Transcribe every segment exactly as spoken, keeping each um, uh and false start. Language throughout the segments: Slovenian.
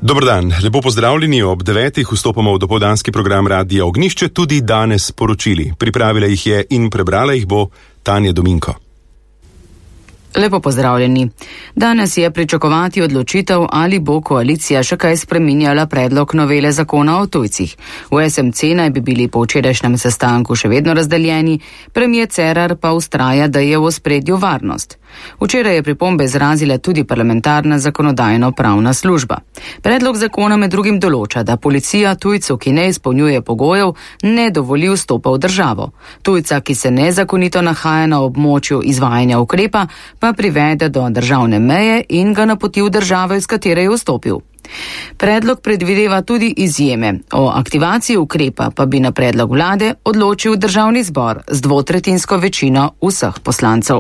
Dober dan, lepo pozdravljeni. Ob devetih vstopamo v dopoldanski program Radia Ognjišče, tudi danes poročili. Pripravila jih je in prebrala jih bo Tanja Dominko. Lepo pozdravljeni. Danes je pričakovati odločitev, ali bo koalicija še kaj spreminjala predlog novele zakona o tujcih. V es em ce naj bi bili po včerajšnjem sestanku še vedno razdeljeni, premier Cerar pa ustraja, da je v ospredju varnost. Včeraj je pripombe izrazila tudi parlamentarna zakonodajno-pravna služba. Predlog zakona med drugim določa, da policija tujcu, ki ne izpolnjuje pogojev, ne dovoli vstopa v državo. Tujca, ki se nezakonito nahaja na območju izvajanja ukrepa, pa privede do državne meje in ga napoti v državo, iz katere je vstopil. Predlog predvideva tudi izjeme. O aktivaciji ukrepa pa bi na predlog vlade odločil državni zbor z dvotretjinsko večino vseh poslancev.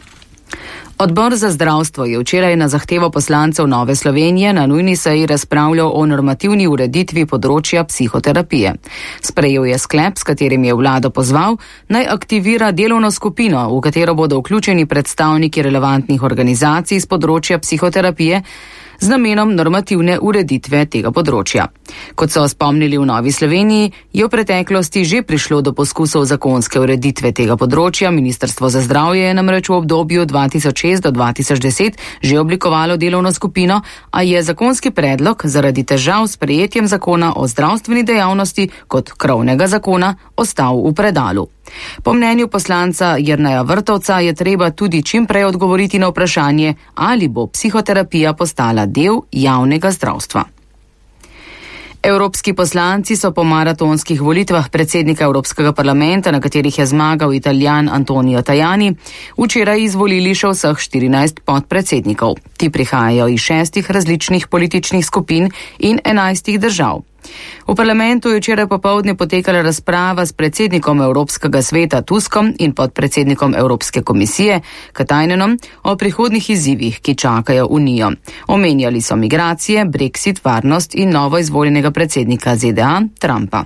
Odbor za zdravstvo je včeraj na zahtevo poslancev Nove Slovenije na nujni seji razpravljal o normativni ureditvi področja psihoterapije. Sprejel je sklep, s katerim je vlado pozval, naj aktivira delovno skupino, v katero bodo vključeni predstavniki relevantnih organizacij z področja psihoterapije, z namenom normativne ureditve tega področja. Kot so spomnili v Novi Sloveniji, je v preteklosti že prišlo do poskusov zakonske ureditve tega področja. Ministrstvo za zdravje je namreč v obdobju dva tisoč šest do dva tisoč deset že oblikovalo delovno skupino, a je zakonski predlog zaradi težav s sprejetjem zakona o zdravstveni dejavnosti kot krovnega zakona ostal v predalu. Po mnenju poslanca Jerneja Vrtovca je treba tudi čim prej odgovoriti na vprašanje, ali bo psihoterapija postala del javnega zdravstva. Evropski poslanci so po maratonskih volitvah predsednika Evropskega parlamenta, na katerih je zmagal Italijan Antonio Tajani, včeraj izvolili še vseh štirinajst podpredsednikov. Ti prihajajo iz šestih različnih političnih skupin in enajstih držav. V parlamentu je včeraj popoldne potekala razprava s predsednikom Evropskega sveta Tuskom in podpredsednikom Evropske komisije Katajnenom o prihodnih izzivih, ki čakajo Unijo. Omenjali so migracije, Brexit, varnost in novo izvoljenega predsednika ze de a Trumpa.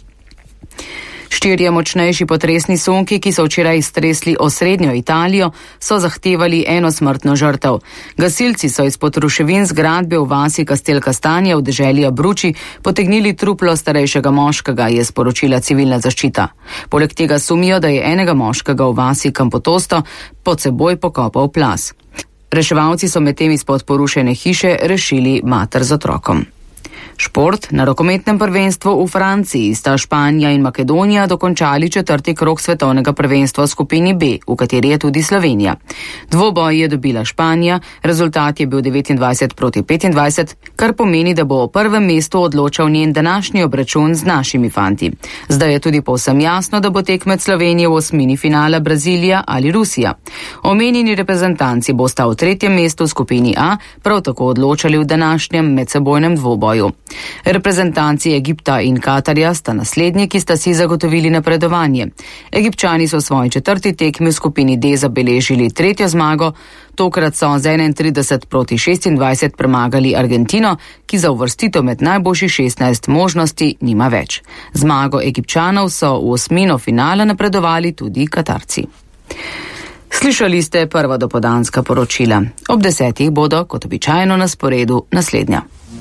Štirje močnejši potresni sunki, ki so včeraj stresli osrednjo Italijo, so zahtevali eno smrtno žrtev. Gasilci so izpod ruševin zgradbe v vasi Castel Castagna v deželi Abruzzi potegnili truplo starejšega moškega, je sporočila civilna zaščita. Poleg tega sumijo, da je enega moškega v vasi Campotosto pod seboj pokopal plaz. Reševalci so medtem izpod porušene hiše rešili mater z otrokom. Šport. Na rokometnem prvenstvu v Franciji sta Španija in Makedonija dokončali četrti krog svetovnega prvenstva v skupini B, v kateri je tudi Slovenija. Dvoboj je dobila Španija, rezultat je bil devetindvajset proti petindvajset, kar pomeni, da bo o prvem mestu odločal njen današnji obračun z našimi fanti. Zdaj je tudi povsem jasno, da bo tekmec Slovenije v osmini finala Brazilija ali Rusija. Omenjeni reprezentanci bosta v tretjem mestu v skupini A prav tako odločali v današnjem medsebojnem dvoboju. Reprezentanci Egipta in Katarja sta naslednji, ki sta si zagotovili napredovanje. Egipčani so v svoji četrti tekmi v skupini D zabeležili tretjo zmago, tokrat so z enaintrideset proti šestindvajset premagali Argentino, ki za uvrstitev med najboljših šestnajst možnosti nima več. Zmago Egipčanov so v osmino finala napredovali tudi Katarci. Slišali ste prva dopoldanska poročila. Ob desetih bodo, kot običajno, na sporedu naslednja.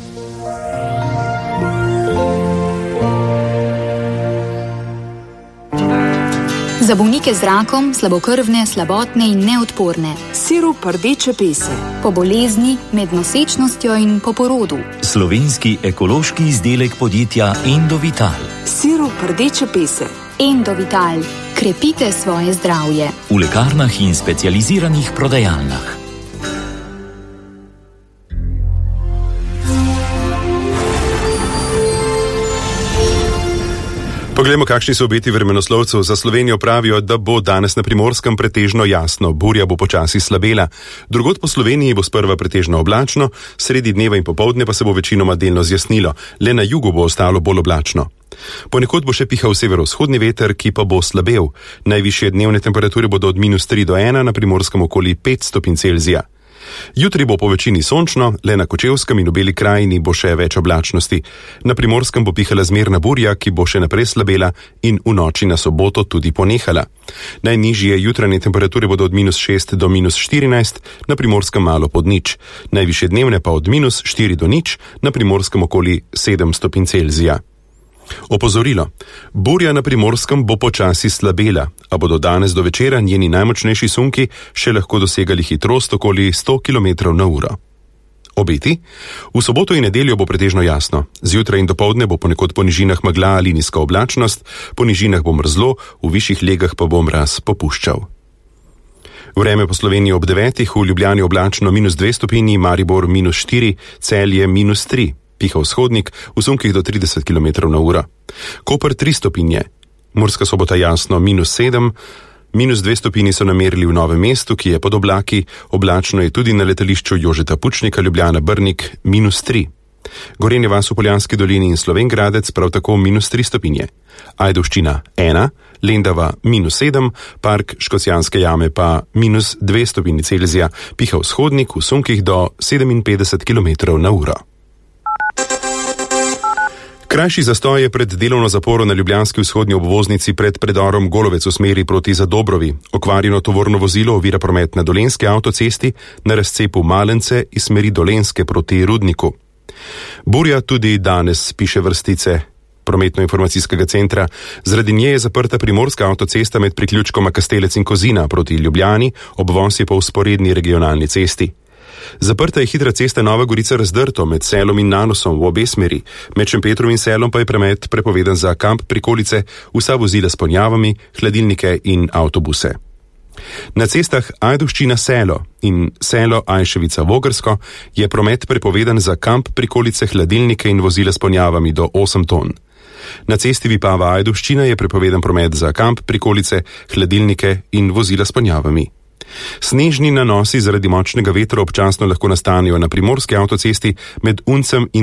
Za bolnike z rakom, slabokrvne, slabotne in neodporne. Sirup rdeče pese. Po bolezni, med nosečnostjo in po porodu. Slovenski ekološki izdelek podjetja Endovital. Sirup rdeče pese. Endovital. Krepite svoje zdravje. V lekarnah in specializiranih prodajalnah. Poglejmo, kakšni so obeti vremenoslovcev. Za Slovenijo pravijo, da bo danes na Primorskem pretežno jasno, burja bo počasi slabela. Drugod po Sloveniji bo sprva pretežno oblačno, sredi dneva in popoldne pa se bo večinoma delno zjasnilo, le na jugu bo ostalo bolj oblačno. Ponekod bo še pihal severovzhodni veter, ki pa bo slabel. Najvišje dnevne temperature bodo od minus tri do ena, na Primorskem okoli pet stopinj Celzija. Jutri bo po večini sončno, le na Kočevskem in v Beli krajini bo še več oblačnosti. Na Primorskem bo pihala zmerna burja, ki bo še naprej slabela in v noči na soboto tudi ponehala. Najnižje jutranje temperature bodo od minus šest do minus štirinajst, na Primorskem malo pod nič. Najvišje dnevne pa od minus štiri do nič, na Primorskem okoli sedem stopinj Celzija. Opozorilo. Burja na Primorskem bo počasi slabela, a bodo danes do večera njeni najmočnejši sunki še lahko dosegali hitrost okoli sto kilometrov na uro. Obeti? V soboto in nedeljo bo pretežno jasno. Zjutraj in dopoldne bo ponekod po nižinah megla ali nizka oblačnost, po nižinah bo mrzlo, v višjih legah pa bo mraz popuščal. Vreme po Sloveniji ob devetih, v Ljubljani oblačno minus dve stopinji, Maribor minus štiri, Celje minus tri. Piha vzhodnik, v sunkih do trideset kilometrov na uro. Koper tri stopinje, Murska Sobota jasno minus sedem, minus dve stopinji so namerili v Novem mestu, ki je pod oblaki, oblačno je tudi na letališču Jožeta Pučnika Ljubljana Brnik minus tri. Gorenje vas v Poljanski dolini in Slovenj Gradec prav tako minus tri stopinje. Ajdovščina ena, Lendava minus sedem, Park Škocjanske jame pa minus dve stopinji Celzija, piha vzhodnik, v sunkih do sedeminpetdeset kilometrov na uro. Krajši zastoj je pred delovno zaporo na ljubljanski vzhodni obvoznici pred predorom Golovec v smeri proti Zadobrovi. Okvarjeno tovorno vozilo ovira promet na Dolenjski avtocesti na razcepu Malence iz smeri Dolenjske proti Rudniku. Burja tudi danes piše vrstice prometno-informacijskega centra. Zaradi nje je zaprta primorska avtocesta med priključkoma Kastelec in Kozina proti Ljubljani, obvoz je pa vzporedni regionalni cesti. Zaprta je hitra cesta Nova Gorica-Razdrto med Selom in Nanosom v obe smeri, med Šempetrom in Selom pa je promet prepovedan za kamp Prikolice, vsa vozila s ponjavami, hladilnike in avtobuse. Na cestah Ajdovščina-Selo in Selo-Ajševica-Vogrsko je promet prepovedan za kamp Prikolice, hladilnike in vozila s ponjavami do osem ton. Na cesti Vipava-Ajdovščina je prepovedan promet za kamp Prikolice, hladilnike in vozila s ponjavami. Snežni nanosi zaradi močnega vetra občasno lahko nastanejo na primorski avtocesti med Uncem in